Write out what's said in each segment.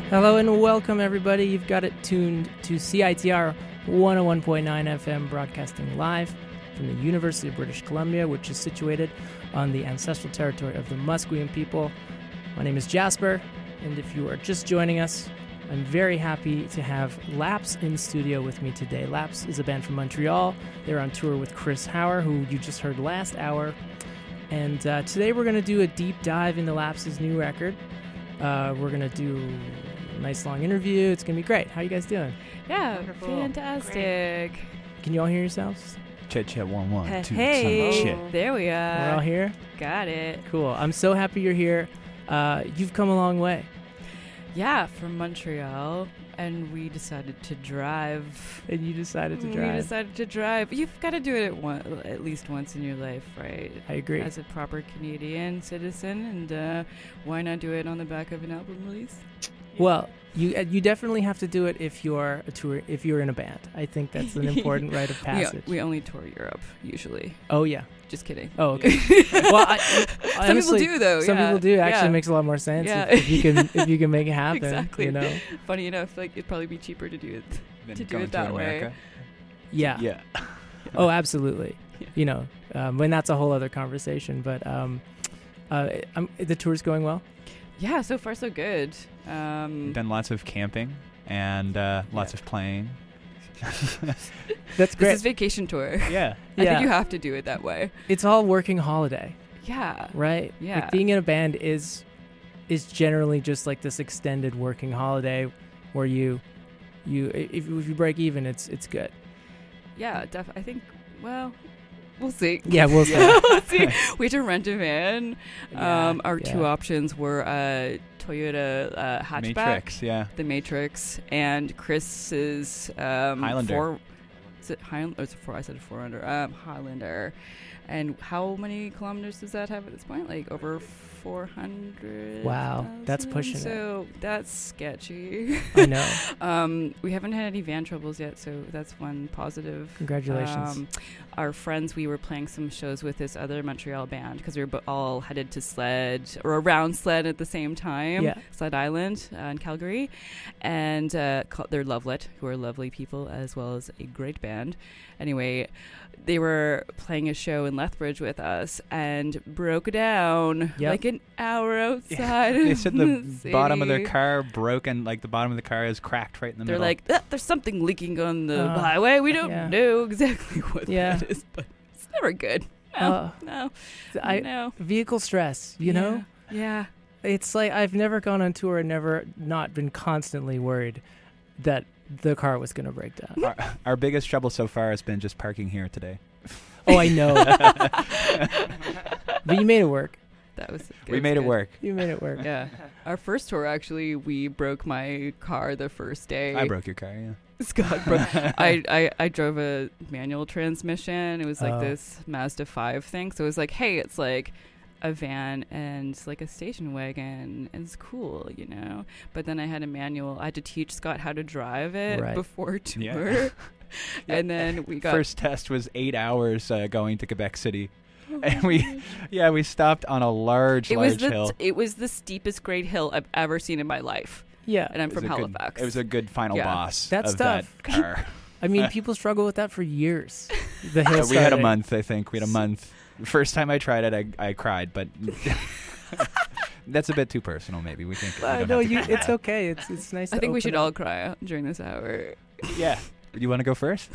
Hello and welcome, everybody. You've got it tuned to CITR 101.9 FM, broadcasting live from the University of British Columbia, which is situated on the ancestral territory of the Musqueam people. My name is Jasper, and if you are just joining us, I'm very happy to have Laps in studio with me today. Laps is a band from Montreal. They're on tour with Chris Hauer, who you just heard last hour. And today we're going to do a deep dive into Laps' new record. We're going to do a nice long interview. It's going to be great. How you guys doing? Yeah, Wonderful. fantastic. Great. Can you all hear yourselves? Chet 1-1 2 Hey, Chet. there we We're all are. here? Got it. Cool. I'm so happy you're here. You've come a long way. Yeah, from Montreal, and we decided to drive. And you decided to We drive. decided to drive. You've got to do it at least once in your life, right? I agree. As a proper Canadian citizen, and why not do it on the back of an album release? Well, you definitely have to do it if you're in a band. I think that's an important rite of passage. We only tour Europe, usually. Oh, yeah. Just kidding. Oh, okay. Well, some honestly, people do, though. Some people do. Actually, Yeah. makes a lot more sense Yeah. if you can make it happen. Exactly. You know. Funny enough, like it'd probably be cheaper to do it. Then To do going it that way. America. Yeah. Yeah. Oh, absolutely. Yeah. You know, and that's a whole other conversation. But the tour's going well. Yeah, so far so good. Done lots of camping and lots of playing. That's This great. is vacation tour. Yeah. I Yeah. think you have to do it that way. It's all working holiday, Yeah. right? Yeah. Like being in a band is generally just like this extended working holiday where you if you break even, it's good. Yeah, I think, well, we'll see. Yeah, we'll see. We'll see. We had to rent a van. Yeah, Our yeah. two options were Toyota hatchback, Matrix, yeah. the Matrix, and Chris's Highlander. Is it Highlander? I said 400. Highlander. And how many kilometers does that have at this point? Like over 400. Wow, that's pushing it. So that's sketchy. I know. We haven't had any van troubles yet, so that's one positive. Congratulations. Our friends, we were playing some shows with this other Montreal band because we were all headed to Sled or around Sled at the same time. Yeah. Sled Island in Calgary, and they're Lovelet, who are lovely people as well as a great band. Anyway, they were playing a show in Lethbridge with us and broke down Yep. like an hour outside. They said the city. bottom of their car broke and like the bottom of the car is cracked right in the They're middle. like, there's something leaking on the Uh, highway. We don't yeah. know exactly what Yeah. that is, but it's never good. No, no, no. Vehicle stress, you know? Yeah. It's like I've never gone on tour and never not been constantly worried that the car was going to break down. our biggest trouble so far has been just parking here today. Oh, I know. But you made it work. That was good. We made it work. You made it work. Yeah. Our first tour, actually, we broke my car the first day. I broke your car, yeah. Scott broke. I drove a manual transmission. It was like Oh. this Mazda 5 thing. So it was like, hey, it's like a van and like a station wagon, and it's cool, you know. But then I had a manual. I had to teach Scott how to drive it Right. before tour. Yeah. And then we got First test was 8 hours going to Quebec City. Oh And my we God. stopped on a large hill. It was the steepest grade hill I've ever seen in my life, Yeah. and I'm It was from a good- Halifax. It was a good final Yeah. boss That's of tough. that car. I mean, people struggle with that for years. The hill We had a starting. month, I think. We had a month. The first time I tried it, I cried, but that's a bit too personal, maybe. We think. we don't No, have to it's okay. It's nice. I to think we open should up. all cry during this hour. Yeah. Do you want to go first?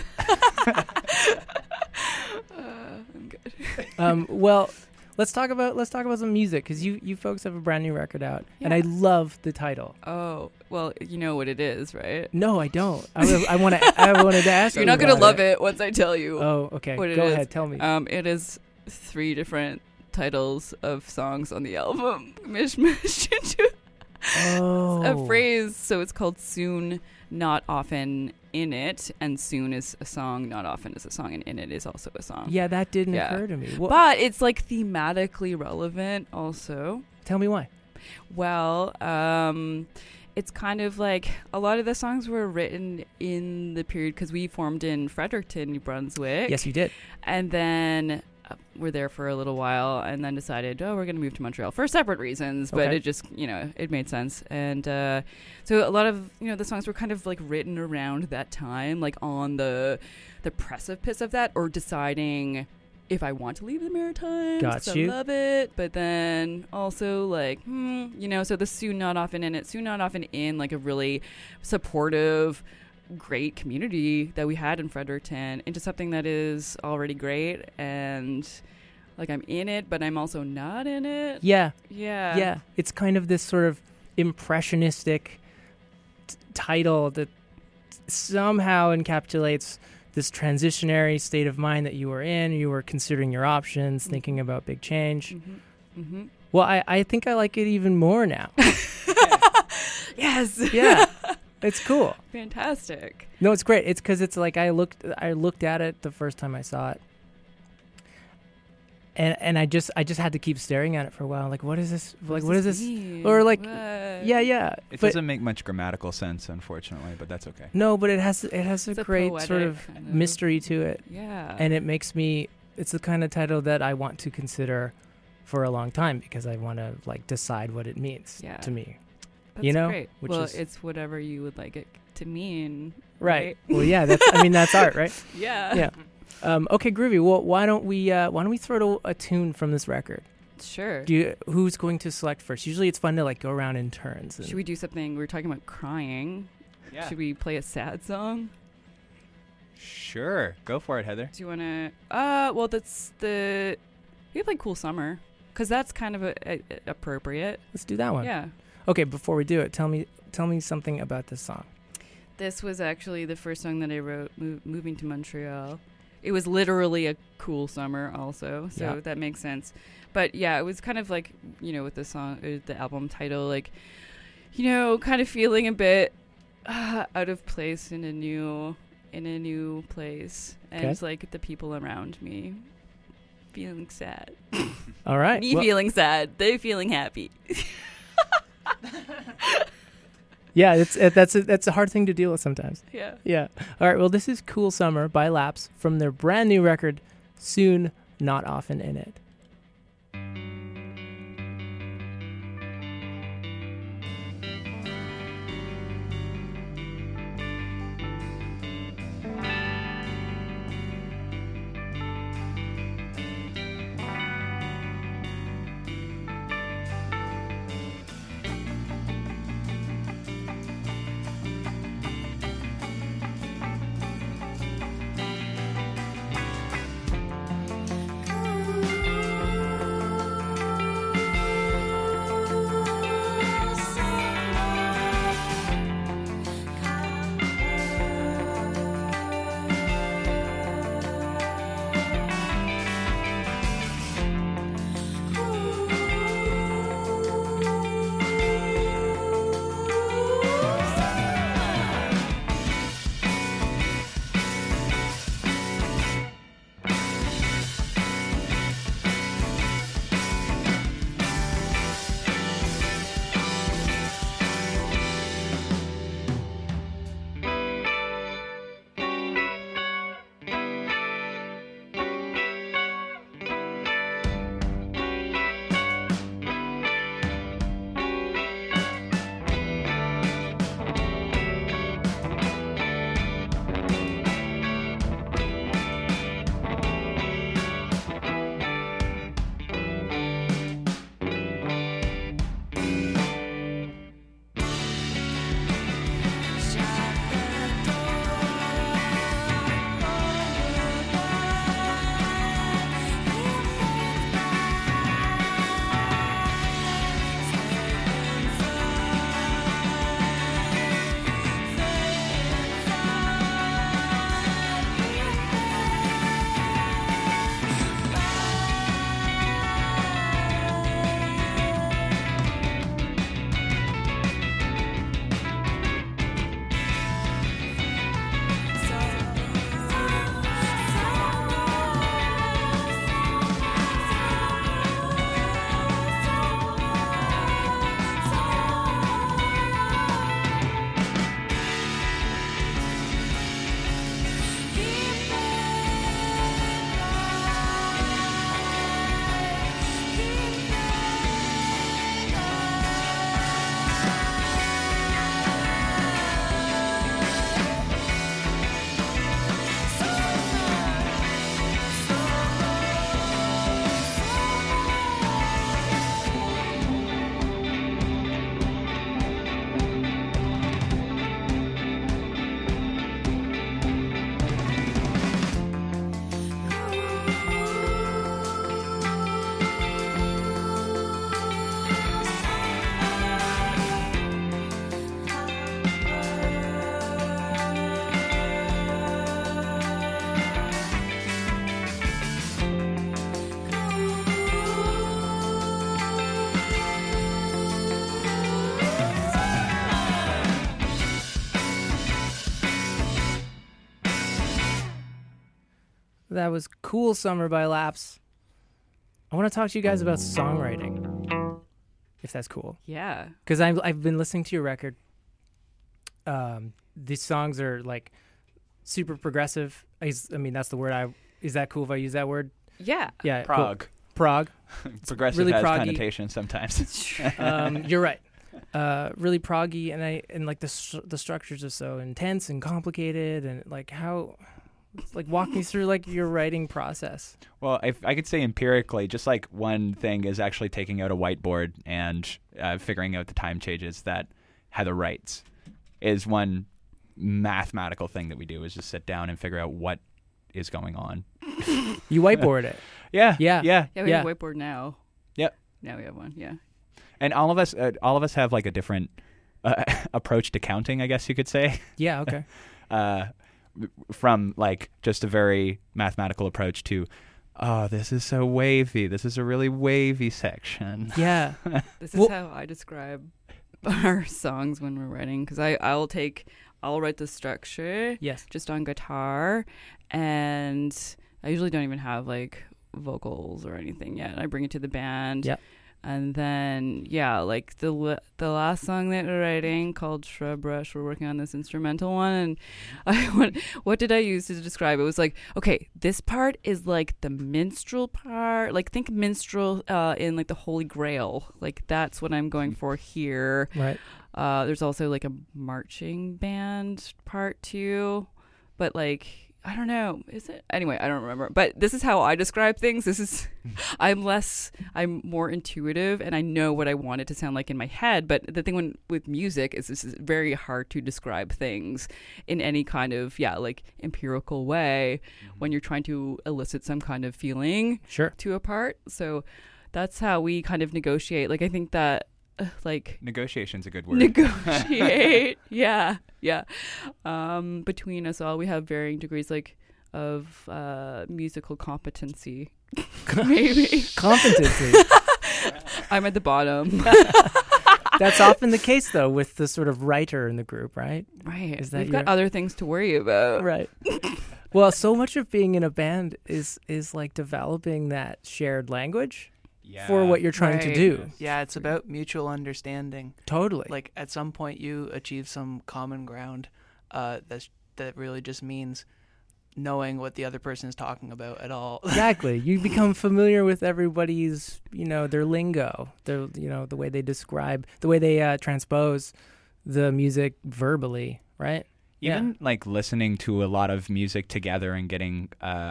I'm good. Well, let's talk about some music because you folks have a brand new record out, and I Yeah. love the title. Oh, well, you know what it is, right? No, I don't. I wanted to ask. You're you not going to about love it once I tell you. Oh, okay. what it Go is. ahead. Tell me. It is 3 different titles of songs on the album mishmashed into Oh. a phrase. So it's called Soon, Not Often, In It, and Soon is a song, Not Often is a song, and In It is also a song. Yeah, that didn't Yeah. occur to me. Well, But it's like thematically relevant also. tell me why. Well, it's kind of like a lot of the songs were written in the period because we formed in Fredericton, New Brunswick. Yes, you did. And then were there for a little while and then decided, we're going to move to Montreal for separate reasons, but Okay. it just, it made sense. And so a lot of, the songs were kind of like written around that time, like on the precipice of that, or deciding if I want to leave the Maritimes. Got 'cause you. I love it, but then also like, so the Soon Not Often In, like a really supportive, great community that we had in Fredericton into something that is already great, and like I'm in it, but I'm also not in it. Yeah. Yeah. Yeah. It's kind of this sort of impressionistic title that somehow encapsulates this transitionary state of mind that you were in. You were considering your options, thinking about big change. Well, I think I like it even more now. Yes. Yeah. It's cool. Fantastic. No, it's great. It's because it's like I looked at it the first time I saw it, and I just had to keep staring at it for a while. Like, what is this? Like, what is this? mean? Or like, What? yeah. It But doesn't make much grammatical sense, unfortunately, but that's okay. no, but it has a a great sort poetic of kind of- mystery to it, Yeah. and it makes me. It's the kind of title that I want to consider for a long time because I want to like decide what it means Yeah. to me. That's you know, great. which well, is- it's whatever you would like it to mean. Right. Well, yeah. That's art, right? Yeah. Yeah. Okay, groovy. Well, why don't we throw a tune from this record? Sure. Who's going to select first? Usually, it's fun to like go around in turns. And Should we do something? We were talking about crying. Yeah. Should we play a sad song? Sure. Go for it, Heather. Do you want to? Well, we could play Cool Summer because that's kind of appropriate. Let's do that one. Yeah. Okay. Before we do it, tell me something about this song. This was actually the first song that I wrote moving to Montreal. It was literally a cool summer also, so Yeah. that makes sense. But yeah, it was kind of like, with the song, the album title, like, kind of feeling a bit out of place in a new place. And Okay. it's like the people around me feeling sad. All right. Me Well, feeling sad, they feeling happy. yeah, that's a hard thing to deal with sometimes. Yeah. Yeah. All right. Well, this is "Cool Summer" by Laps from their brand new record, "Soon Not Often In It." Ooh. That was Cool Summer by Laps. I want to talk to you guys about songwriting, if that's cool. Yeah. Because I've been listening to your record. These songs are like super progressive. I mean, that's the word. Is that cool if I use that word? Yeah. Yeah. Prog. Cool. Prog. Progressive really has proggy. connotation sometimes. You're right. Really proggy, and like the structures are so intense and complicated, and like how, like walk me through like your writing process. Well, I could say empirically, just like one thing is actually taking out a whiteboard and figuring out the time changes that Heather writes is one mathematical thing that we do, is just sit down and figure out what is going on. You whiteboard it. Yeah. Yeah. Yeah, we have a whiteboard now. Yep. Now we have one, yeah. And all of us have like a different approach to counting, I guess you could say. Yeah. Okay. From like just a very mathematical approach to, oh, this is so wavy. This is a really wavy section. Yeah. This is how I describe our songs when we're writing, because I'll write the structure Yes. just on guitar, and I usually don't even have like vocals or anything yet. I bring it to the band. Yep. And then, yeah, like the last song that we're writing called Shrub Rush, we're working on this instrumental one. And what did I use to describe it? It was like, okay, this part is like the minstrel part. Like think minstrel in like the Holy Grail. Like that's what I'm going for here. Right. There's also like a marching band part too. But like, I don't know. Is it? Anyway, I don't remember. But this is how I describe things. I'm more intuitive, and I know what I want it to sound like in my head. But the thing with music is this is very hard to describe things in any kind of, like empirical way when you're trying to elicit some kind of feeling to a part. So that's how we kind of negotiate. Like, I think that negotiation's a good word. Negotiate. yeah. Between us all, we have varying degrees of musical competency. Maybe competency. I'm at the bottom. That's often the case though with the sort of writer in the group, right? Right. We've got other things to worry about. Right. Well, so much of being in a band is like developing that shared language. For what you're trying to do. Yeah, it's about mutual understanding. Totally. Like at some point you achieve some common ground that really just means knowing what the other person is talking about at all. Exactly. You become familiar with everybody's, their lingo, the way they describe, the way they transpose the music verbally, right? Even like listening to a lot of music together and getting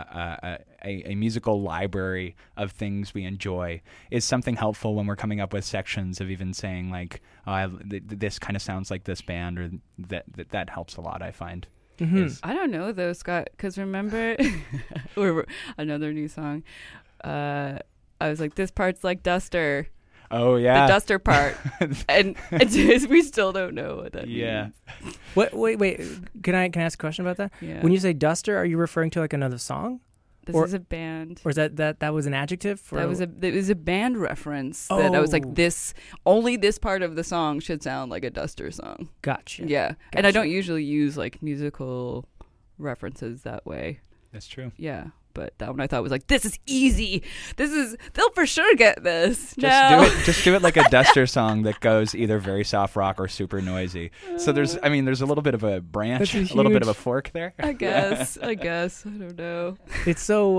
a musical library of things we enjoy is something helpful when we're coming up with sections of even saying like, this kind of sounds like this band, or that helps a lot, I find. Mm-hmm. I don't know though, Scott, because remember another new song. I was like, this part's like Duster. Oh yeah, the Duster part, and we still don't know what that means. Wait. Can I ask a question about that? Yeah. When you say Duster, are you referring to like another song? This is a band. Or is that was an adjective? It was a band reference that I was like, only this part of the song should sound like a Duster song. Gotcha. Yeah, and I don't usually use like musical references that way. That's true. Yeah. But that one I thought was like, this is easy. They'll for sure get this. Just do it like a Duster song that goes either very soft rock or super noisy. So there's a little bit of a branch, a little bit of a fork there. I guess. I don't know. It's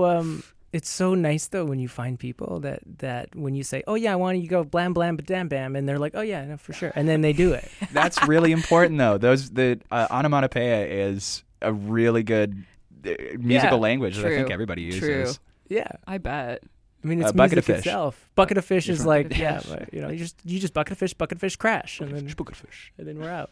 so nice though when you find people that when you say, oh yeah, I want you to go blam blam badam bam, and they're like, oh yeah, no, for sure, and then they do it. That's really important though. The onomatopoeia is a really good musical language that I think everybody uses. True. Yeah, I bet. I mean, it's bucket music of fish. itself. Bucket of fish is like, fish. but, you just bucket of fish, crash, and then bucket of fish, and then we're out.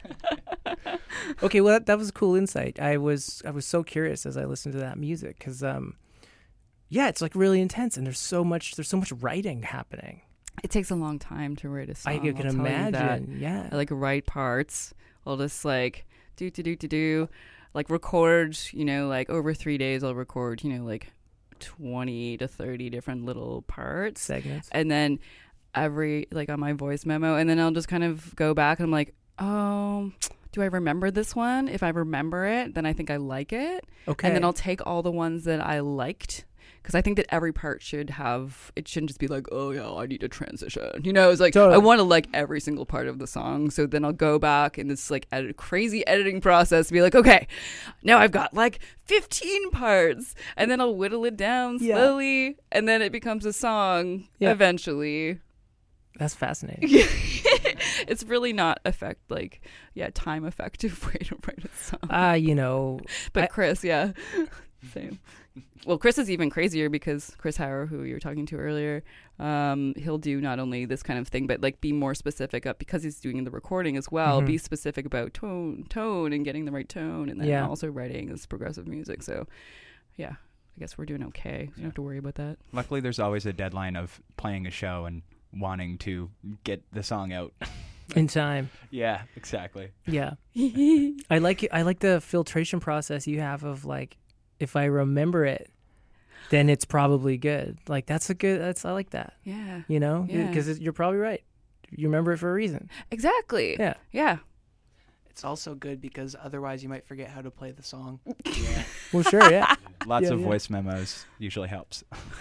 Okay, well that was a cool insight. I was so curious as I listened to that music because, it's like really intense, and there's so much writing happening. It takes a long time to write a song. I can imagine. Yeah, I like write parts. I'll just like do. Like record, like over 3 days I'll record, like 20 to 30 different little parts. Segments. And then every, like on my voice memo, and then I'll just kind of go back and I'm like, oh, do I remember this one? If I remember it, then I think I like it. Okay. And then I'll take all the ones that I liked, because I think that every part should have, it shouldn't just be like, oh yeah, I need a transition. You know, it's like, Totally. I want to like every single part of the song. So then I'll go back in this like crazy editing process, be like, okay, now I've got like 15 parts, and then I'll whittle it down Yeah. slowly, and then it becomes a song eventually. That's fascinating. It's really not time effective way to write a song. But Chris, yeah, same. Well, Chris is even crazier, because Chris Hauer, who you were talking to earlier, he'll do not only this kind of thing, but like be more specific up, because he's doing the recording as well. Be specific about tone, and getting the right tone, and then also writing this progressive music. So, yeah, I guess we're doing okay. You don't have to worry about that. Luckily, there's always a deadline of playing a show and wanting to get the song out In time. Yeah, exactly. Yeah. I like the filtration process you have of like, if I remember it, then it's probably good. Like I like that. Yeah. You know, Yeah. because you're probably right. You remember it for a reason. Exactly. Yeah. Yeah. It's also good because otherwise you might forget how to play the song. Well, sure. Yeah. Lots Yeah, of yeah. voice memos usually helps.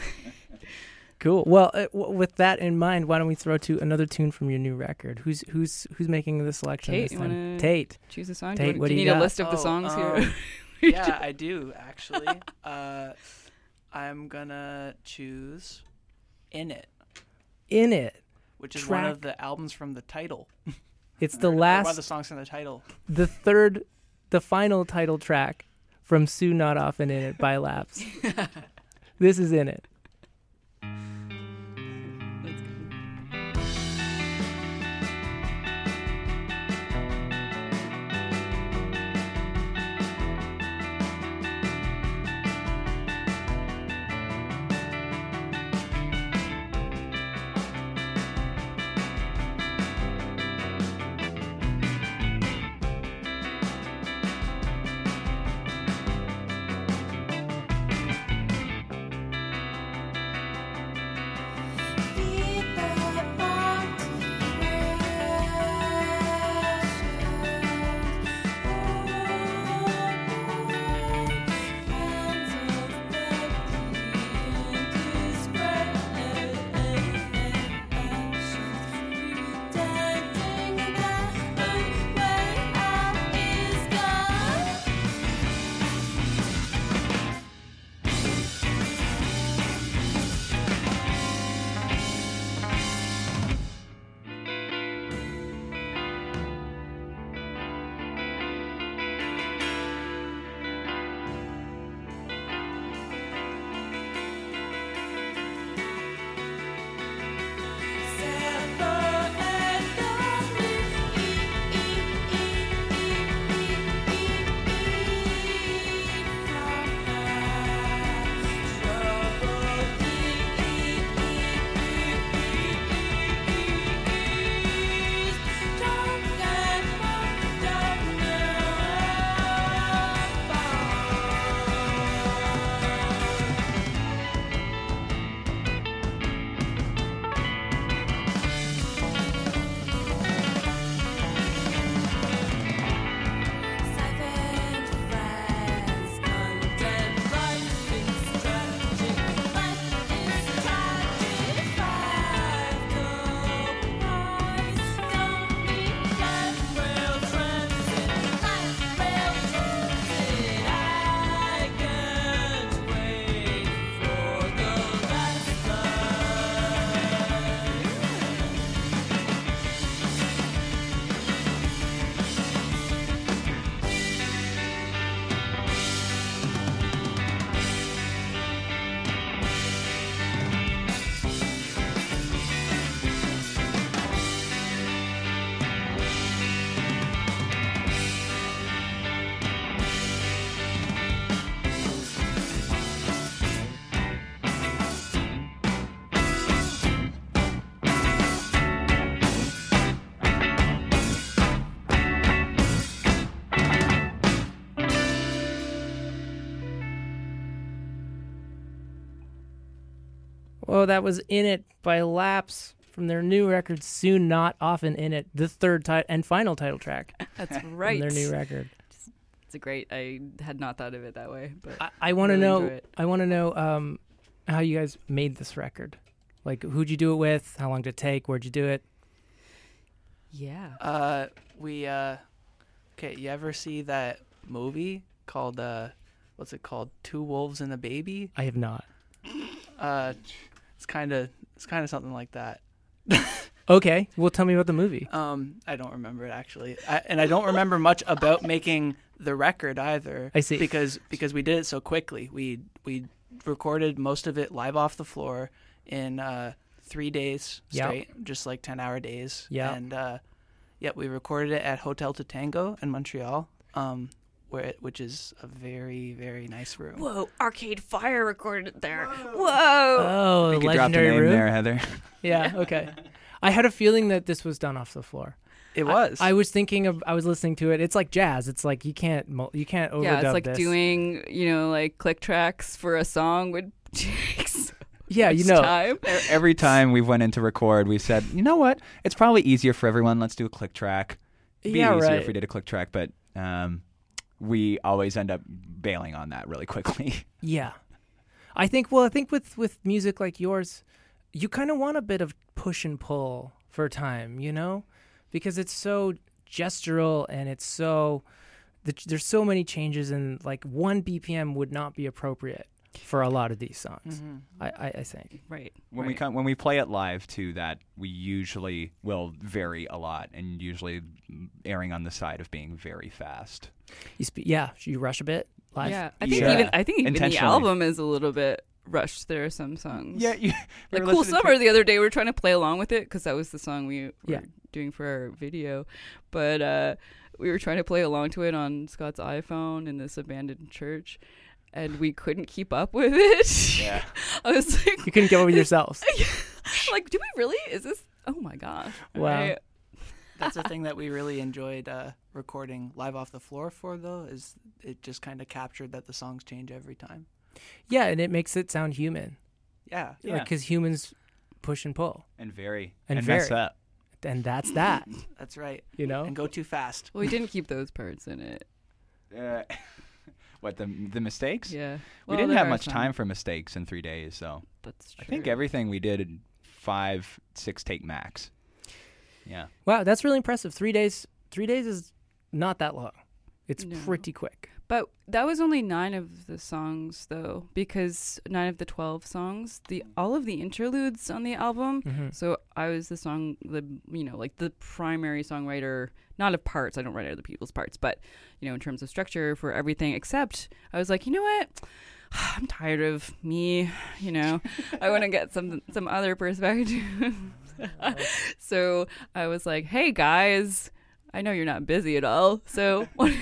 Cool. Well, with that in mind, why don't we throw to another tune from your new record? Who's making the selection Tate, this you time? wanna Tate. Choose a song. Tate, do what you do need you a got? list of the songs here? Yeah, I do actually. I'm gonna choose "In It," In It. which is one Track- of the albums from the title. It's the Or one of last, the songs from the title. the final title track from Sue Not Often In It by Laps. This is In It. Oh, that was In It by Laps from their new record, Soon Not Often In It, the third and final title track That's right. from their new record. It's a great. I had not thought of it that way, but I want to really know. enjoy it. I want to know how you guys made this record. Like, who'd you do it with? How long did it take? Where'd you do it? Yeah. Okay, you ever see that movie called what's it called? Two Wolves and a Baby? I have not. It's kind of something like that. Okay, well, tell me about the movie. I don't remember it actually, and I don't remember much about making the record either. I see. because we did it so quickly. We recorded most of it live off the floor in 3 days Yep. straight, just like 10-hour days. Yep. And we recorded it at Hotel Tatango in Montreal, which is a very, very nice room. Whoa! Arcade Fire recorded it there. Whoa! Oh, You could drop the legendary name room. there, Heather. Yeah. Okay. I had a feeling that this was done off the floor. It was. I was thinking of. I was listening to it. It's like jazz. It's like you can't overdub Yeah, it's like this. doing like click tracks for a song would take so Yeah, much you know. time. Every time we went in to record, we said, you know what? It's probably easier for everyone. Let's do a click track. It'd be Yeah, easier right. if we did a click track, but we always end up bailing on that really quickly. Yeah. I think with music like yours, you kind of want a bit of push and pull for time, because it's so gestural and it's so there's so many changes, and like 1 BPM would not be appropriate for a lot of these songs. Mhm. I think. Right. When right. when we play it live too, that we usually will vary a lot, and usually erring on the side of being very fast. You rush a bit live. Yeah, I think Yeah. even the Intentionally. album is a little bit rushed. There are some songs. Yeah, we Like were Cool listening to- Summer the other day, we were trying to play along with it because that was the song we were Yeah. doing for our video. But we were trying to play along to it on Scott's iPhone in this abandoned church, and we couldn't keep up with it. Yeah. I was like, You couldn't get over yourselves. like, do we really? Is this? Oh my gosh! Wow. That's the thing that we really enjoyed recording live off the floor for, though, is it just kind of captured that the songs change every time. Yeah, and it makes it sound human. Yeah. Yeah. Because humans push and pull, and vary And mess vary. up. and that's that. That's right. You know. And go too fast. Well, we didn't keep those parts in it. What the mistakes? Yeah, We Well, didn't there have are much some. time for mistakes in 3 days, so That's true. I think everything we did in 5-6 take max. Yeah. Wow, that's really impressive. 3 days. 3 days is not that long. It's No. pretty quick. But that was only 9 of the songs, though, because 9 of the 12 songs, all of the interludes on the album. Mhm. So I was the primary songwriter, not of parts. I don't write other people's parts, but in terms of structure for everything. Except I was like, you know what? I'm tired of me. I want to get some other perspective. So I was like, hey guys, I know you're not busy at all, so why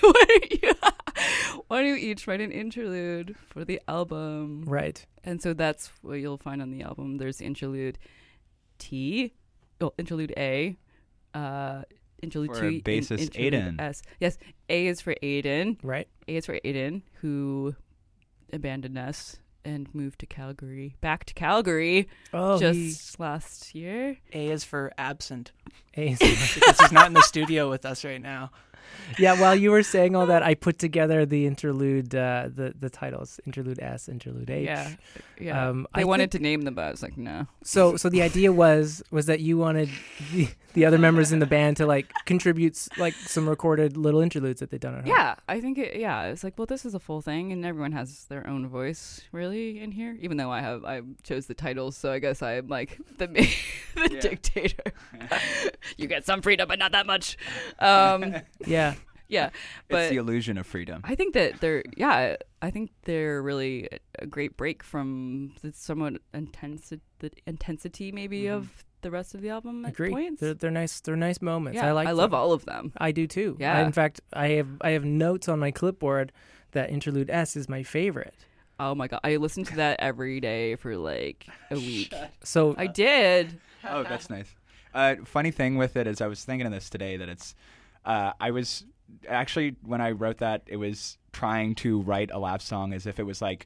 don't you each write an interlude for the album? Right. And so that's what you'll find on the album. There's interlude interlude A, interlude For 2, bassist interlude Aiden. S. Yes, A is for Aiden. Right. A is for Aiden, who abandoned us and moved to Calgary, back to Calgary Oh, just last year. A is for absent he, because he's not in the studio with us right now. yeah. While you were saying all that, I put together the interlude, the titles: interlude S, interlude H. Yeah. I They wanted think- to name them, but I was like, no. So the idea was that you wanted the other members in the band to like contribute like some recorded little interludes that they'd done at home. Yeah, I think it's like, well, this is a full thing, and everyone has their own voice, really, in here. Even though I chose the titles, so I guess I'm like the dictator. You get some freedom, but not that much. Yeah. Yeah, It's but the illusion of freedom. I think that they're really a great break from the somewhat the intensity maybe of the rest of the album at Agree. points. They're nice. They're nice moments. Yeah, I love them. all of them. I do too. Yeah. In fact, I have notes on my clipboard that interlude S is my favorite. Oh my god, I listened to that every day for like a week. So I did. Oh, that's nice. Funny thing with it is I was thinking of this today that it's I was actually when I wrote that it was trying to write a laugh song as if it was like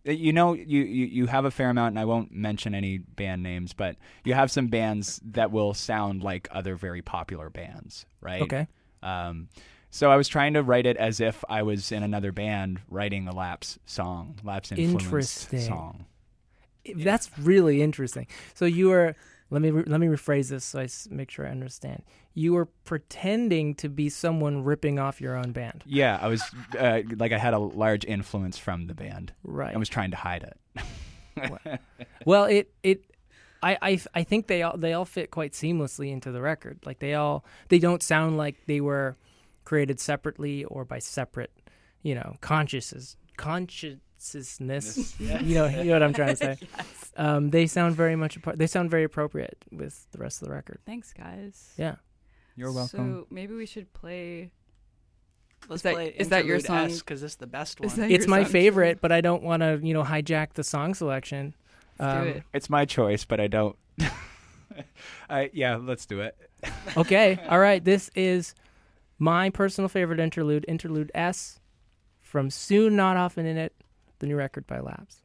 You have a fair amount, and I won't mention any band names, but you have some bands that will sound like other very popular bands, right? Okay. So I was trying to write it as if I was in another band writing a Lapse influenced Interesting. song. That's really interesting. So you were, let me rephrase this so I make sure I understand. You were pretending to be someone ripping off your own band. Yeah, I was like I had a large influence from the band. Right. I was trying to hide it. Well, I think they all fit quite seamlessly into the record. Like they don't sound like they were created separately or by separate, consciousness. You know what I'm trying to say. Yes. They sound very much they sound very appropriate with the rest of the record. Thanks, guys. Yeah. You're welcome. So maybe we should play. Let's that- play is that your Interlude song? because it's the best Is one. that It's your my song? favorite, but I don't want to, hijack the song selection. Let's do it. It's my choice, but I don't. Let's do it. Okay. All right. This is my personal favorite interlude, Interlude S, from Soon Not Often In It, the new record by Lapse.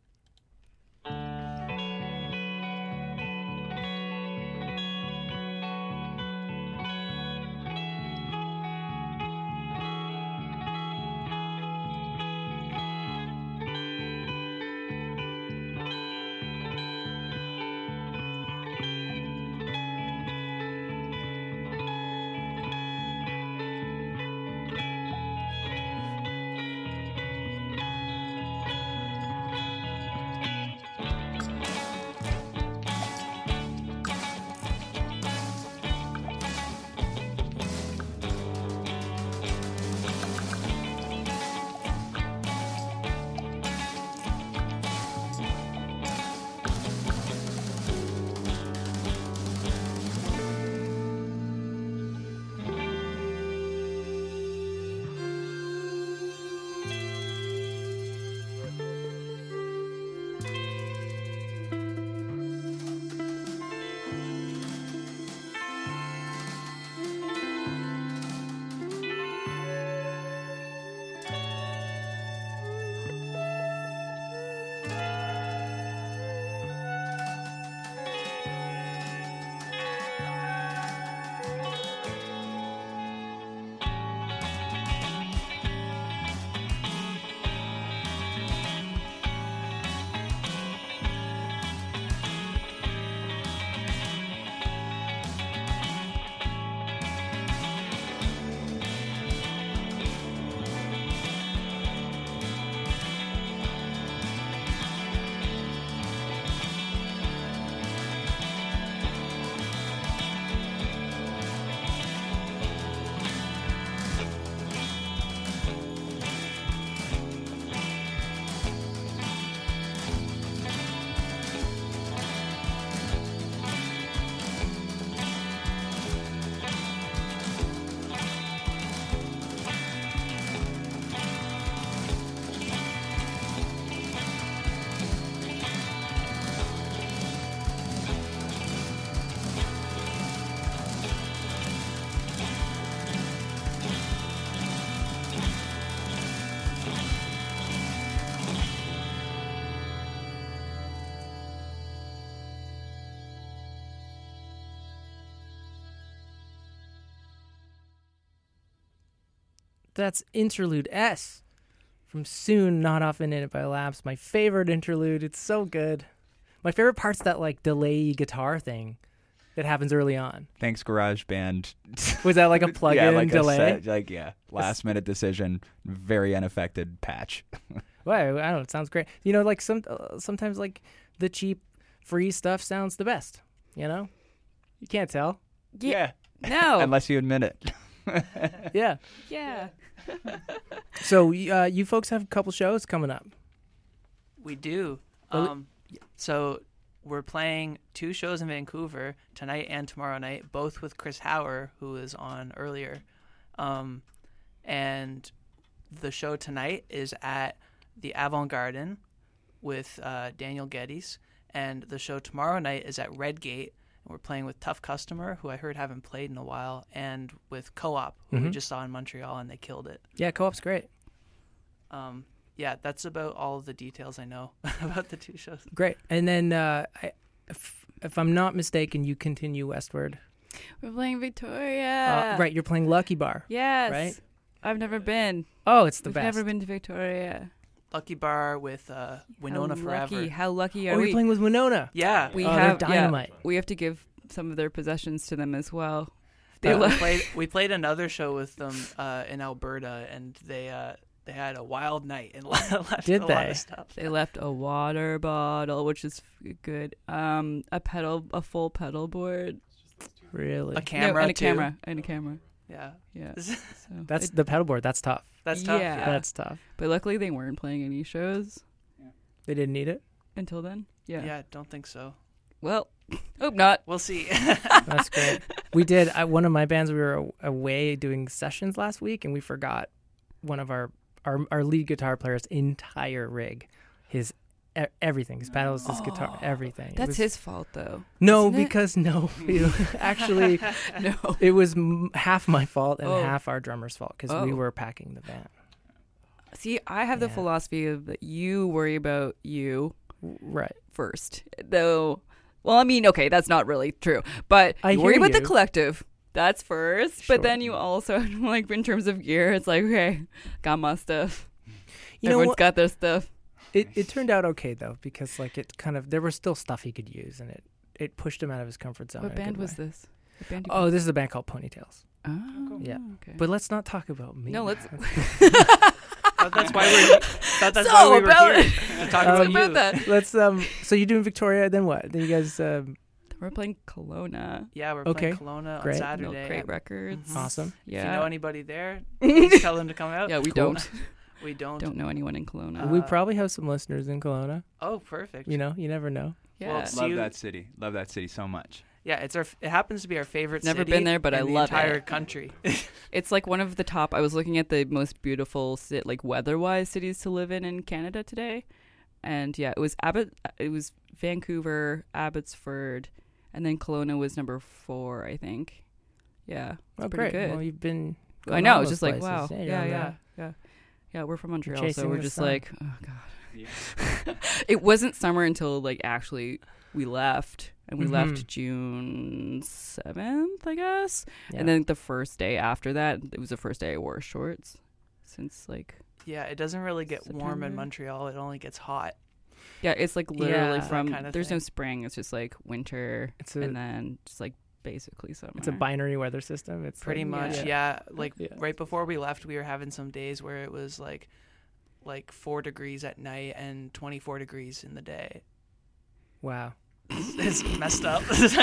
That's Interlude S from Soon Not Often In It by Lapse. My favorite interlude. It's so good. My favorite part's that delay guitar thing that happens early on. Thanks, GarageBand. Was that like a plug-in delay? Last minute decision, very unaffected patch. Well, I don't know. It sounds great. Sometimes the cheap free stuff sounds the best. You can't tell. Yeah. No. Unless you admit it. Yeah. Yeah. So you folks have a couple shows coming up. We do. Well, So we're playing 2 shows in Vancouver tonight and tomorrow night, both with Chris Hauer, who was on earlier. And the show tonight is at the Avant Garden with Daniel Geddes, and the show tomorrow night is at Redgate. And we're playing with Tough Customer, who I heard haven't played in a while, and with Co-op, who we just saw in Montreal, and they killed it. Yeah, Co-op's great. yeah, that's about all the details I know about the two shows. Great. And then, if I'm not mistaken, you continue westward. We're playing Victoria. Right, you're playing Lucky Bar. Yes. Right? I've never been. Oh, it's the We've best. never been to Victoria. Lucky Bar with Winona Forever. How lucky are Oh, we? you're playing with Winona. Yeah. We Oh, they're have dynamite. we have to give some of their possessions to them as well. We played another show with them in Alberta, and they had a wild night and left Did a lot they? of stuff. They left a water bottle, which is good. A full pedal board. Really? A camera and a too. camera and a camera. Yeah. Yeah. So That's the pedal board. That's tough. That's tough. Yeah. Yeah. That's tough. But luckily, they weren't playing any shows They didn't need it. until then. Yeah. Don't think so. Well, hope not. We'll see. That's great. We did. One of my bands, we were away doing sessions last week, and we forgot one of our lead guitar player's entire rig. His everything, his pedals, his guitar, everything. It That's was- his fault, though. No, isn't it? because actually, No. it was half my fault and Oh. half our drummer's fault because we Oh. were packing the van. See, I have the Yeah. philosophy of that you worry about you Right. first, though. Well, I mean, okay, that's not really true, but I you worry hear about the you. collective. That's first, Sure. but then you also like in terms of gear, it's like okay, got my stuff. You know Everyone's what? got their stuff. It turned out okay though because like it kind of there was still stuff he could use and it pushed him out of his comfort zone. What in a band good was way. this? What band? Oh, this is a band called Ponytails. Oh, Yeah. Okay. But let's not talk about me. No, let's. That's why that's So why we were about- here to talk about you. about that. Let's So you're doing Victoria, then what? Then you guys We're playing Kelowna. Yeah, we're Okay. playing Kelowna Great. on Saturday. Milk Crate Records. Mhm. awesome. If you Yeah. know anybody there, please tell them to come out. Yeah, we Cool. don't We don't. don't know anyone in Kelowna. We probably have some listeners in Kelowna. Oh, perfect. You know, you never know. yeah. Well, See Love you- that city. Love that city so much. Yeah, it happens to be our favorite Never city been there, but in I the love entire it. country. It's like one of the top. I was looking at the most beautiful, like weather-wise, cities to live in Canada today, and yeah, it was Vancouver, Abbotsford, and then Kelowna was number 4, I think. Yeah, it's Oh, pretty great. good. Well, you've been. I going know. all It's those just like places. wow. you're Yeah, on yeah, that. yeah, yeah. We're from Montreal, chasing so we're the just sun. like, oh god. Yeah. It wasn't summer until like actually we left. And we Mhm. left June 7th, I guess. Yeah. And then the first day after that, it was the first day I wore shorts. Since like, Yeah, it doesn't really get warm in September. Montreal. It only gets hot. yeah, it's like literally Yeah. from, That kind of there's no thing. spring. It's just like winter It's a and then just like basically summer. it's a binary weather system. It's Pretty like, much, yeah. yeah. Like Yeah. right before we left, we were having some days where it was like 4 degrees at night and 24 degrees in the day. Wow. It's messed up.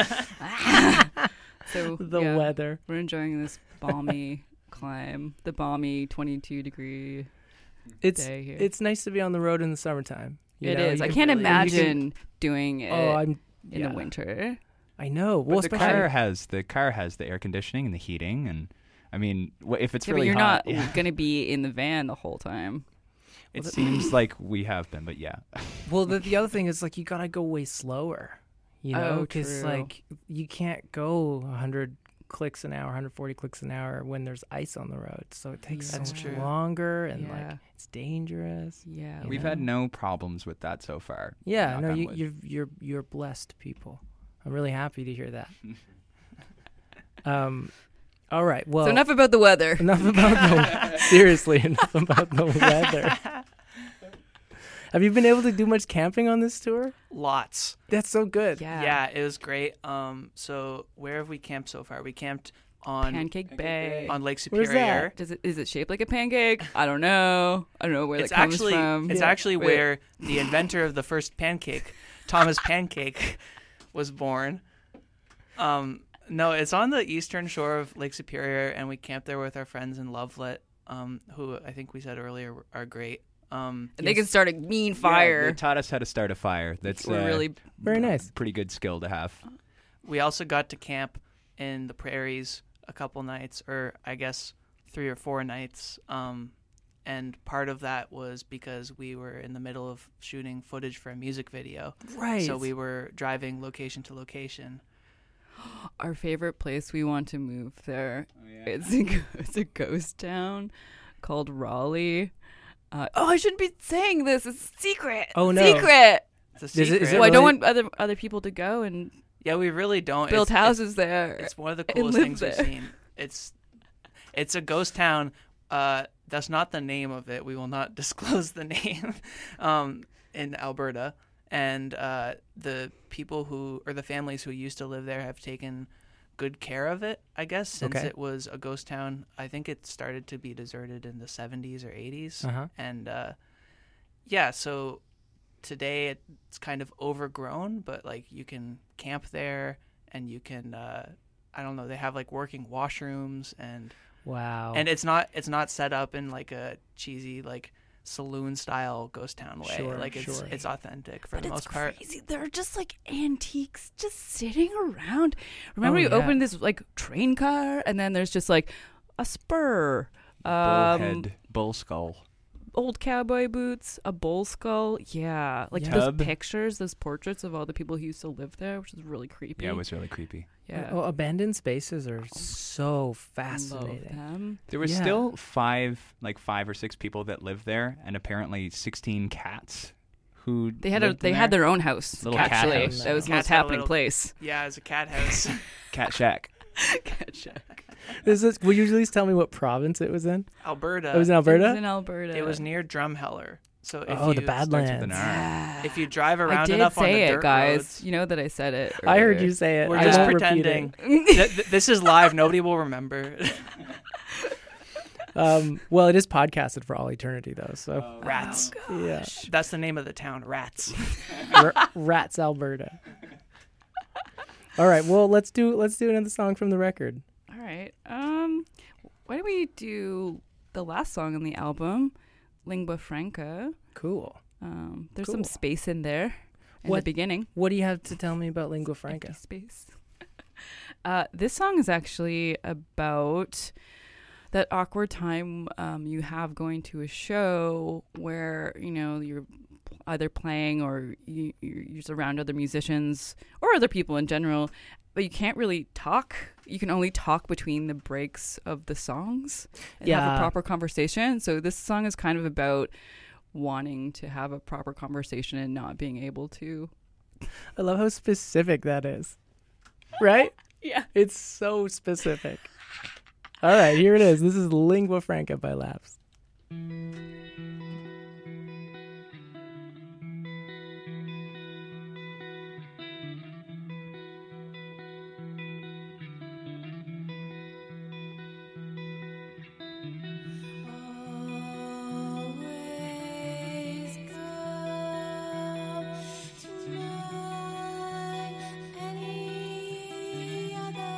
So The yeah, weather. we're enjoying this balmy climb, the balmy 22-degree It's day here. it's nice to be on the road in the summertime. you It know? is. You I can can't really- and you can- imagine doing it Oh, I'm in yeah. the winter. I know. Well, But the especially car has the air conditioning and the heating, and I mean, if it's Yeah, really but you're hot, not yeah, going to be in the van the whole time. it seems like we have been, but yeah. Well, the other thing is like you gotta go way slower, you know, Oh, because true. like you can't go 100 clicks an hour, 140 clicks an hour when there's ice on the road. So it takes That's so true. much longer and Yeah. like it's dangerous. Yeah. You We've know? had no problems with that so far. Yeah, knock no, on wood. you're blessed people. I'm really happy to hear that. All right. Well, So enough about the weather. enough about the seriously enough about the weather. Have you been able to do much camping on this tour? Lots. That's so good. Yeah, it was great. So where have we camped so far? We camped on Pancake Bay. on Lake Where's Superior. that? Is it shaped like a pancake? I don't know. I don't know where It's that comes actually from. it's Yeah. actually Wait. where the inventor of the first pancake, Thomas Pancake, was born. No, it's on the eastern shore of Lake Superior, and we camped there with our friends in Lovelet, who I think we said earlier are great. And they can start a mean fire. Yeah, they taught us how to start a fire. That's We're really Very nice. pretty good skill to have. We also got to camp in the prairies a couple nights, or I guess 3 or 4 nights. And part of that was because we were in the middle of shooting footage for a music video. Right. So we were driving location to location. our favorite place. We want to move there. It's a ghost town called Raleigh. I shouldn't be saying this. It's a secret. Oh, no. Secret. It's a Is it- secret. is it Well, I don't really- want other people to go and Yeah, we really don't. build It's- houses there. It's one of the and coolest live things we've there. seen. It's a ghost town. That's not the name of it. We will not disclose the name in Alberta. And the people the families who used to live there have taken good care of it, I guess, since Okay. it was a ghost town. I think it started to be deserted in the 70s or 80s. Uh-huh. And yeah, so today it's kind of overgrown, but like you can camp there and you can I don't know, they have like working washrooms and Wow. it's not set up in like a cheesy like saloon style ghost town way. Sure, like sure. it's authentic for But the it's most part. crazy. They're just like antiques just sitting around. Remember Oh, you yeah. opened this like train car and then there's just like a spur, Bullhead, bull skull. old cowboy boots, a bull skull. Yeah. Like Yeah. those Tub. pictures, those portraits of all the people who used to live there, which is really creepy. Yeah, it was really creepy. Yeah. Oh, abandoned spaces are so Love fascinating. them. There was Yeah. still five or six people that lived there, and apparently 16 cats who They had lived they in had there. their own house. Little cat actually, house. that was the Cats most had a happening little- place. Yeah, it's a cat house. cat shack. Cat shack. Will you at least tell me what province it was in? Alberta. It was in It Alberta? was in Alberta. It was near Drumheller. So if Oh, you the Starts with an Badlands. R. Yeah. if you drive I around did enough on the say dirt it, guys. roads, You know that I said it. I heard earlier. you say it. we're I just won't repeat pretending. it. This is live. Nobody will remember. Well, it is podcasted for all eternity, though. So, Rats. yeah. That's the name of the town. Rats. Rats, Alberta. All right. Well, let's do another song from the record. All right. Why don't we do the last song on the album, Lingua Franca? Cool. There's Cool. some space in there in What- the beginning. What do you have to tell me about Lingua Franca? Empty space. This song is actually about that awkward time you have going to a show where you're either playing or you're just around other musicians or other people in general, but you can't really talk. You can only talk between the breaks of the songs and have Yeah. a proper conversation. So this song is kind of about wanting to have a proper conversation and not being able to. I love how specific that is. Right? Yeah. It's so specific. All right, here it is. This is Lingua Franca by Laps. Always come to mind any other.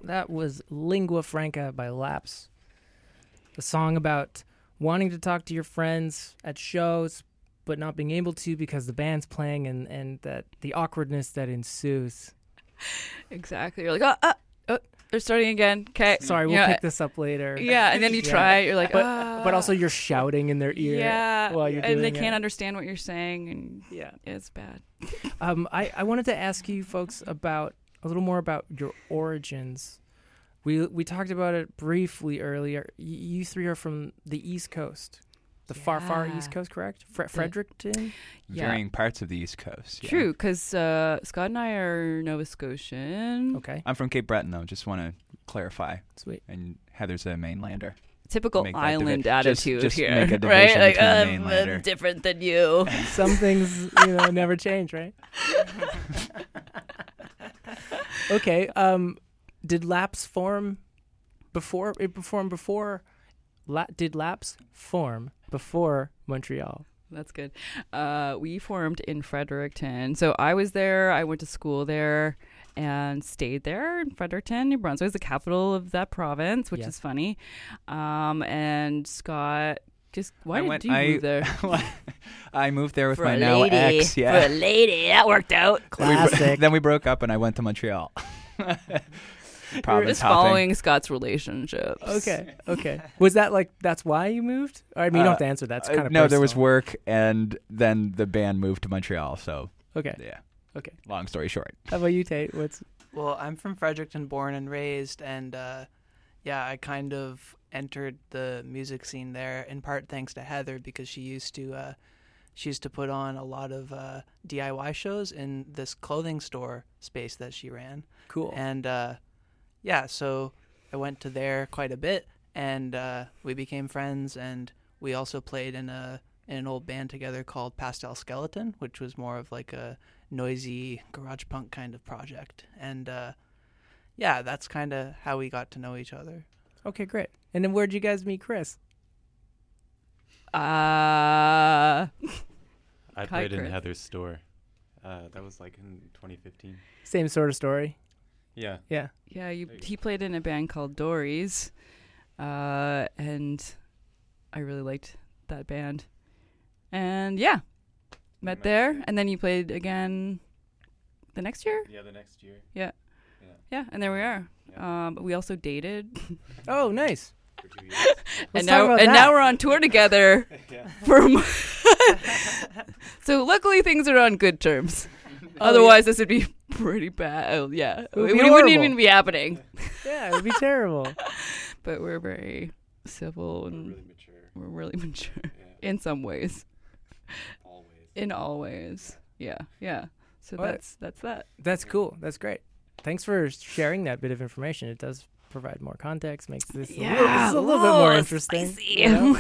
That was Lingua Franca by Laps. A song about wanting to talk to your friends at shows, but not being able to because the band's playing and that the awkwardness that ensues. Exactly. You're like, oh, they're starting again. Okay. Sorry, we'll pick this up later. Yeah, and then you try it. You're like, But also you're shouting in their ear while you're doing and they it. can't understand what you're saying, and Yeah. it's bad. I wanted to ask you folks about a little more about your origins. We talked about it briefly earlier. You three are from the East Coast, the far Yeah. East Coast, correct? Fredericton. Yeah. Varying parts of the East Coast. Yeah. True, because Scott and I are Nova Scotian. Okay, I'm from Cape Breton, though. Just want to clarify. sweet. And Heather's a mainlander. Typical Make that island attitude just here, make a right? division Like, between the I'm mainlander. different than you. Some things never change, right? Okay. Did Laps form before? Did Laps form before Montreal? That's good. We formed in Fredericton. So I was there. I went to school there and stayed there in Fredericton, New Brunswick. It's the capital of that province, which Yeah. is funny. And Scott, why did you I- move there? I moved there with For my a now lady. ex. Yeah. For a lady. That worked out. Classic. Then we broke up, and I went to Montreal. We're Province just hopping. following Scott's relationships. Okay. Was that that's why you moved? I mean, you don't have to answer. That's kind of no. There was personal. work, and then the band moved to Montreal. So Okay. yeah. Okay. Long story short. How about you, Tate? Well, I'm from Fredericton, born and raised, and I kind of entered the music scene there in part thanks to Heather because she used to put on a lot of DIY shows in this clothing store space that she ran, Cool. and so I went to there quite a bit, and we became friends, and we also played in an old band together called Pastel Skeleton, which was more of like a noisy garage punk kind of project, and that's kind of how we got to know each other. Okay, great. And then where'd you guys meet Chris? Uh, I Hi, played in Chris. Heather's store. That was like in 2015. Same sort of story. Yeah. Yeah. yeah, he played in a band called Dories. And I really liked that band. And met there. And then you played again the next year? Yeah, the next year. Yeah, and there we are. Yeah. But we also dated. Oh, nice. For 2 years. Let's and talk about that. now we're on tour together. Yeah. So luckily things are on good terms. Oh, Otherwise, this would be pretty bad. Oh, yeah. It would be wouldn't horrible. even be happening. Yeah, it would be terrible. But we're very civil and Really mature. we're really mature Yeah. in some ways. Always. In all ways. Yeah. So All right. that's that. That's cool. That's great. Thanks for sharing that bit of information. It does provide more context, makes this a little bit more interesting. Spicy. you know?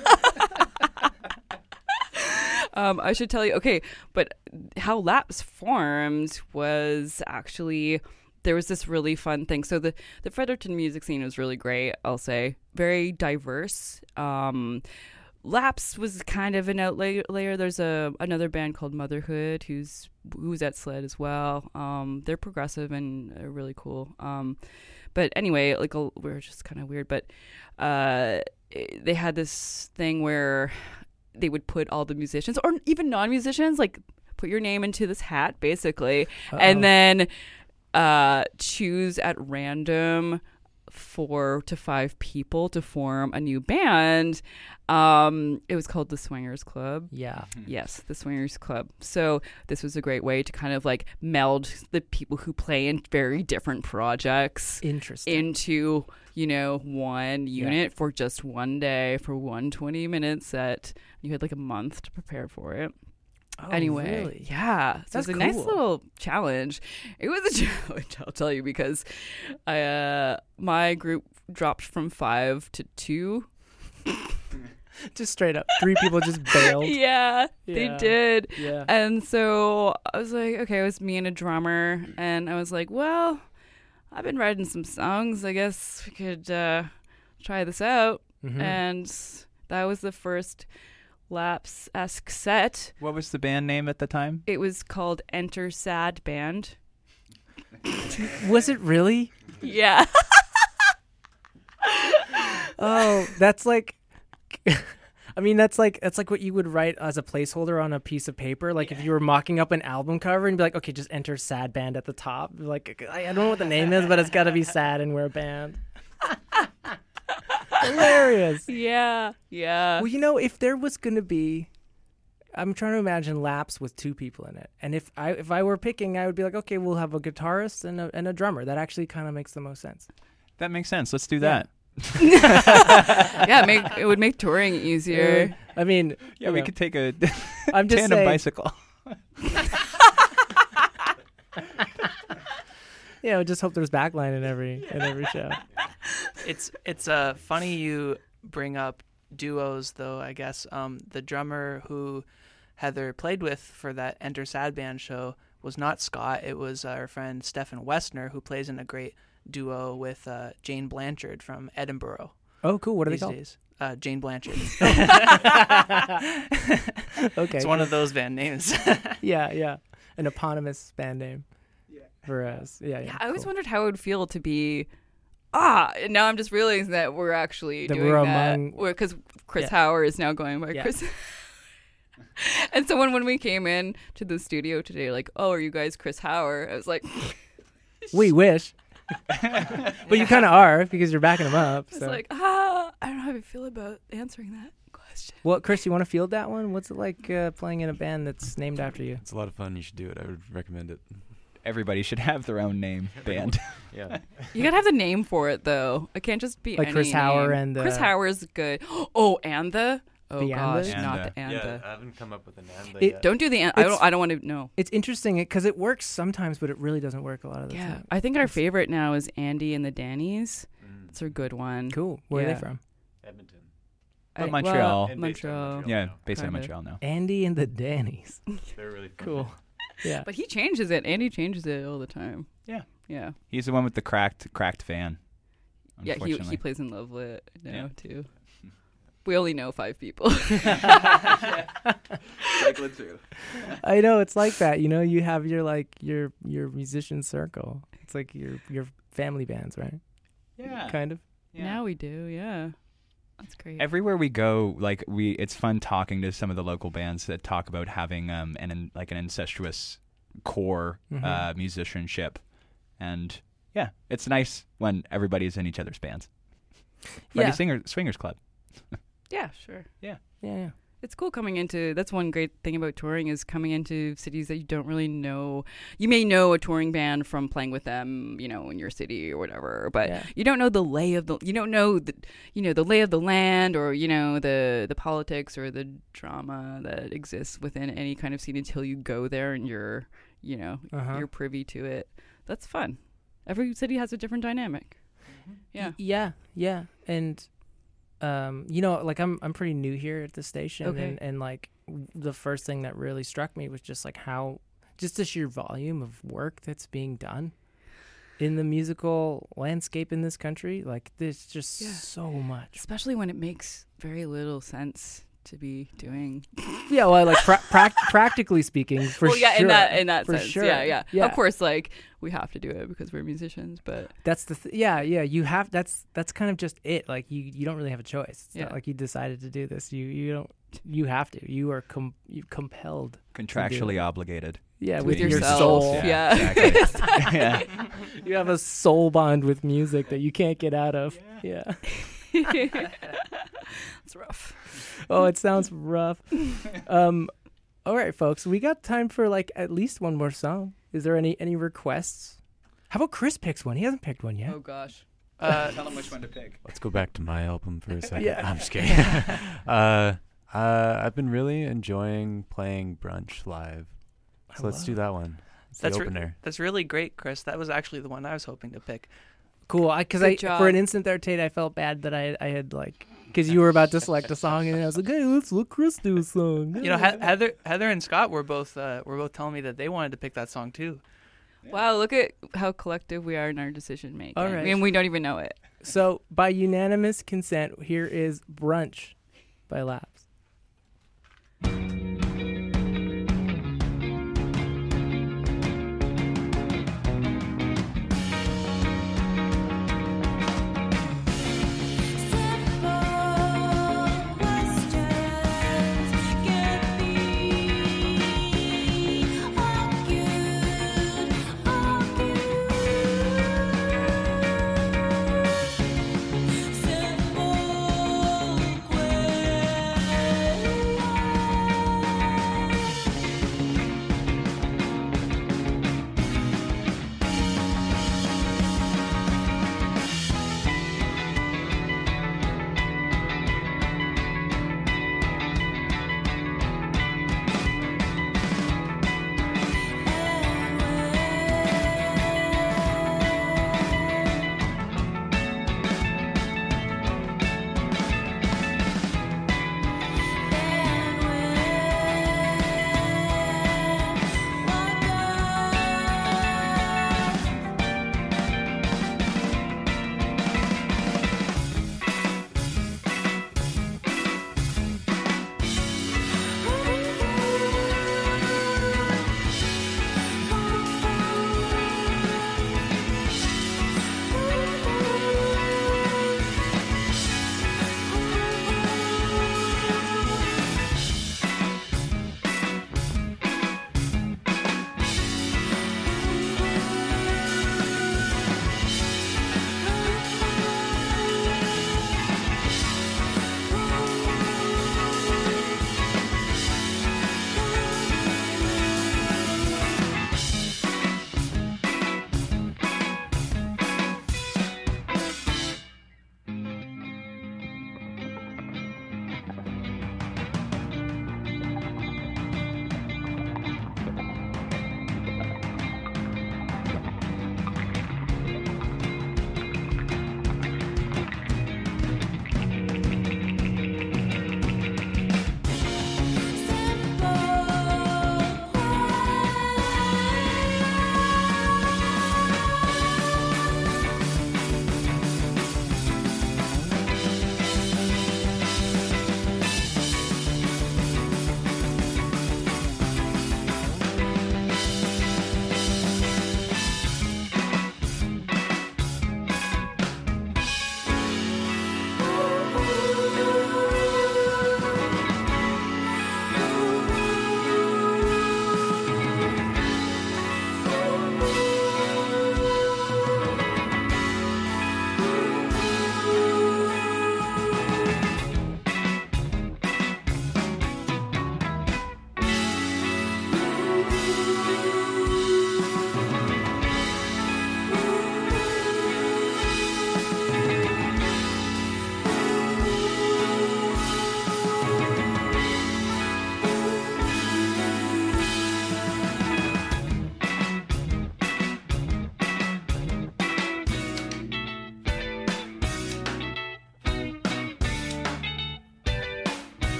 I should tell you, okay, but how Laps formed was actually, there was this really fun thing. So the Fredericton music scene was really great, I'll say. Very diverse. Laps was kind of an outlier. There's another band called Motherhood who's at SLED as well. They're progressive and really cool. But anyway, we're just kind of weird. But they had this thing where they would put all the musicians or even non-musicians, like put your name into this hat, basically, and then choose at random 4 to 5 people to form a new band. It was called the Swingers Club. Yeah. Yes, the Swingers Club. So this was a great way to kind of like meld the people who play in very different projects Interesting. into, one unit for just one day for 120 minute set. You had like a month to prepare for it. Oh, Anyway, really? yeah. So That's it was a nice cool. little challenge. It was a challenge, I'll tell you, because my group dropped from 5 to 2. Just straight up. 3 people just bailed. Yeah, they Yeah. did. Yeah. And so I was like, okay, it was me and a drummer. And I was like, well, I've been writing some songs. I guess we could try this out. Mhm. And that was the first Laps-esque set. What was the band name at the time? It was called Enter Sad Band. Was it really? Yeah. Oh, that's like. I mean, that's like what you would write as a placeholder on a piece of paper. Like if you were mocking up an album cover and be like, okay, just enter sad band at the top. Like I don't know what the name is, but it's got to be sad and we're a band. Hilarious. Yeah. Yeah. Well, you know, if there was gonna be, I'm trying to imagine Laps with 2 people in it, and if I were picking, I would be like, okay, we'll have a guitarist and a drummer. That actually kind of makes the most sense. That makes sense. Let's do that. Yeah, it would make touring easier. I mean, Yeah, you we know, could take a I'm just tandem saying, bicycle. Yeah, I just hope there's backline in every show. It's funny you bring up duos, though. I guess the drummer who Heather played with for that Enter Sad Band show was not Scott. It was our friend Stefan Westner, who plays in a great duo with Jane Blanchard from Edinburgh. Oh, cool. What are they these called? days. Jane Blanchard. Okay. It's one of those band names. Yeah. An eponymous band name. For us. Yeah. I always cool. wondered how it would feel to be. And now I'm just realizing that we're actually That doing we're that. among- Because Chris Yeah. Hauer is now going by Yeah. Chris. And someone, when we came in to the studio today, like, oh, are you guys Chris Hauer? I was like, We wish. But you kind of are because you're backing them up. it's So. like, I don't know how I feel about answering that question. Well, Chris, you want to field that one? What's it like playing in a band that's named after you? It's a lot of fun. You should do it. I would recommend it. Everybody should have their own name band. Yeah. You gotta have the name for it, though. It can't just be Like any Chris Hauer name. and the- Chris Hauer's good. Oh, and the. Oh The gosh, Anda? not the Anda. Anda. Yeah, I haven't come up with an and It- yet. Don't do the. I It's- don't want to know. It's interesting because it works sometimes, but it really doesn't work a lot of the Yeah, time. I think our favorite now is Andy and the Dannies. Mm. It's a good one. Cool. Where are Yeah. they from? Edmonton. Montreal. And based out of Montreal. Montreal. Yeah, now. based out of Kinda. Montreal now. Andy and the Dannies. They're really fun. Cool. Yeah. But he changes it. Andy changes it all the time. Yeah. Yeah. He's the one with the cracked van. Yeah, he unfortunately. plays in Lovelit now Yeah. too. We only know 5 people. I know it's like that. You know, you have your musician circle. It's like your family bands, right? Yeah. Kind of. Now we do. Yeah. That's great. Everywhere we go, it's fun talking to some of the local bands that talk about having an incestuous core Mhm. musicianship, and yeah, it's nice when everybody's in each other's bands. Like Yeah. a swingers club. Yeah, sure. Yeah. It's cool coming into. That's one great thing about touring is coming into cities that you don't really know. You may know a touring band from playing with them, in your city or whatever, but Yeah. you don't know the lay of the. You don't know the lay of the land, or the politics or the drama that exists within any kind of scene until you go there and you're you're privy to it. That's fun. Every city has a different dynamic. Yeah. Yeah. And I'm pretty new here at the station, Okay. and the first thing that really struck me was just the sheer volume of work that's being done in the musical landscape in this country. Like, there's just Yeah. so much. Especially when it makes very little sense to be doing. Yeah, well, practically speaking, for well, yeah, sure. in that for sense, sure. yeah. Yeah. Of course, we have to do it because we're musicians, but That's the yeah. You have that's kind of just it. Like you don't really have a choice. It's Yeah. not like you decided to do this. You don't. You have to. You are compelled. Contractually obligated. Yeah, with your yourself. soul. Yeah. Exactly. Yeah. You have a soul bond with music that you can't get out of. Yeah. It's rough. Oh, it sounds rough. All right, folks. We got time for at least one more song. Is there any requests? How about Chris picks one? He hasn't picked one yet. Oh gosh. Tell him which one to pick. Let's go back to my album for a second. Yeah. I'm just kidding. I've been really enjoying playing Brunch live. So let's do that one. It's the That's opener. That's really great, Chris. That was actually the one I was hoping to pick. Cool. Because Good job. for an instant there, Tate, I felt bad that I had because you were about to select a song, and I was like, hey, let's let Chris do a song. You know, Heather and Scott were both telling me that they wanted to pick that song too. Wow, look at how collective we are in our decision making. All right. And we don't even know it. So, by unanimous consent, here is Brunch by Laps.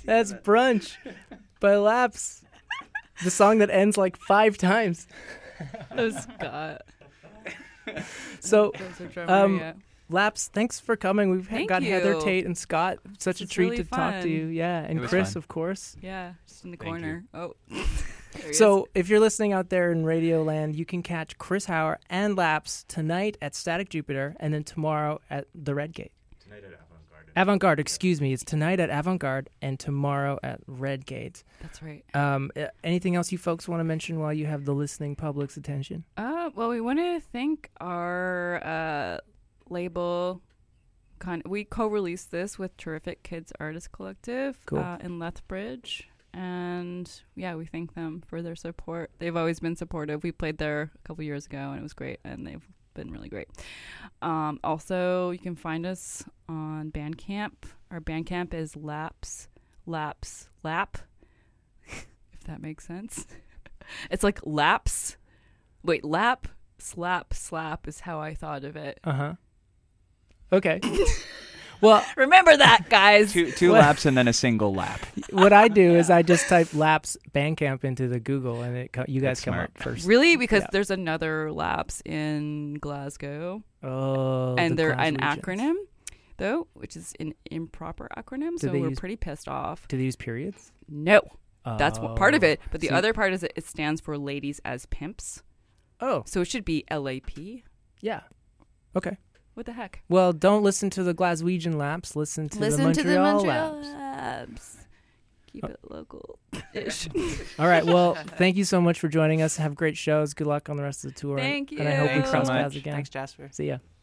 That's Brunch by Laps. The song that ends like 5 times. Oh, Scott. So, That's our drummer, yeah. Laps, thanks for coming. We've Thank got Heather, you. Tate, and Scott. Such a It's treat really to talk to fun. you. Yeah, and It was Chris, fun. of course. Yeah, just in the Thank corner. Oh. There he So, if you're listening out there in Radio Land, you can catch Chris Hauer and Laps tonight at Static Jupiter and then tomorrow at the Red Gate. Avant-Garde, excuse me. It's tonight at Avant-Garde and tomorrow at Red Gate. That's right. Anything else you folks want to mention while you have the listening public's attention? Well, we want to thank our label. We co-released this with Terrific Kids Artist Collective Cool. in Lethbridge. And yeah, we thank them for their support. They've always been supportive. We played there a couple years ago and it was great. And they've been really great. Also, you can find us on Bandcamp. Our Bandcamp is lap, if that makes sense. It's like laps. Wait, lap, slap is how I thought of it. Uh-huh. Okay. Well, Remember that, guys. Two What? laps and then a single lap. what I do is I just type Laps Bandcamp into the Google and you guys That's come smart. up first. Really? Because Yeah. there's another laps in Glasgow. Oh, And the they're an Glaswegians. acronym, though, which is an improper acronym. So they we're use- pretty pissed off. Do they use periods? No, that's what part of it. But the So- other part is that it stands for Ladies as Pimps. Oh, So it should be LAP. yeah. Okay. What the heck? Well, don't listen to the Glaswegian Laps. Listen to the Montreal Laps. Labs. Keep it local-ish. All right. Well, thank you so much for joining us. Have great shows. Good luck on the rest of the tour. Thank And I hope we you. cross so much. paths again. Thanks, Jasper. See ya.